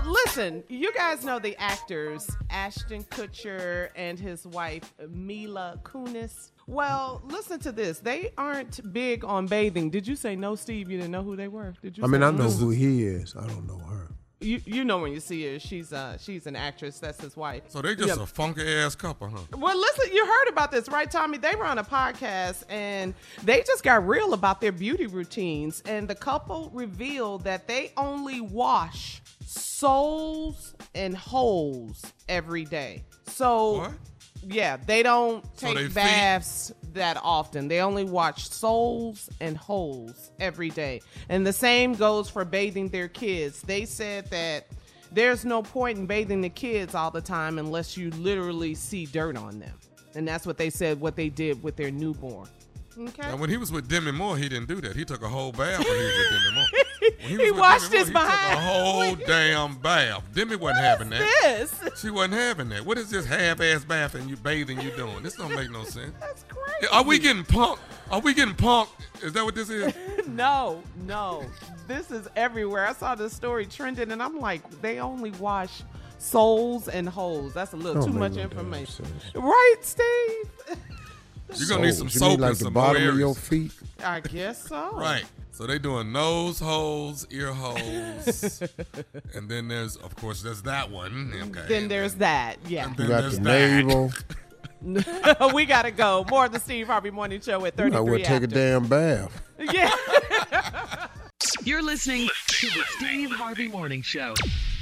listen, you guys know the actors Ashton Kutcher and his wife Mila Kunis. Well, listen to this. They aren't big on bathing. Did you say no, Steve? You didn't know who they were? Did you? I mean, I know who he is. I don't know her. You know when you see her, she's an actress. That's his wife. So they just a funky ass couple, huh? Well, listen, you heard about this, right, Tommy? They were on a podcast and they just got real about their beauty routines. And the couple revealed that they only wash soles and holes every day. So, What? yeah, they don't So take they feet- baths that often. They only wash soles and holes every day. And the same goes for bathing their kids. They said that there's no point in bathing the kids all the time unless you literally see dirt on them. And that's what they said, what they did with their newborn. Okay. Now, when he was with Demi Moore, he didn't do that. He took a whole bath when he was with Demi Moore. When He was with washed Demi his Moore, he behind. took a whole damn bath. Demi wasn't having that. This? She wasn't having that. What is this half-ass bath and you bathing you doing? This don't make no sense. That's crazy. Are we getting punked? Are we getting punked? Is that what this is? No. This is everywhere. I saw this story trending and I'm like, they only wash soles and holes. That's a little Don't too make much no damn information. sense. Right, Steve? You're going to need some You soap mean like and the some more bottom of areas. your feet? I guess so. Right. So they doing nose holes, ear holes, and then there's, of course, there's that one. Okay. Then there's that. Yeah. And You then got there's the that. navel. We got to go. More of the Steve Harvey Morning Show at 33 I would take a after. damn bath. Yeah. You're listening to the Steve Harvey Morning Show.